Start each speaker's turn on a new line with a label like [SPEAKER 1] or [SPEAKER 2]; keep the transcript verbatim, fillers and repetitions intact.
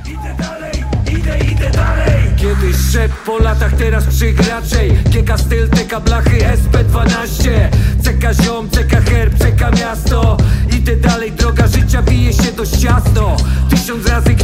[SPEAKER 1] Idę dalej, idę, idę dalej.
[SPEAKER 2] Kiedyś szep po latach, teraz krzyk raczej. G K styl, T K blachy, S P dwanaście, C K ziom, C K herb, C K miasto. Idę dalej, droga życia bije się dość ciasno. Tysiąc razy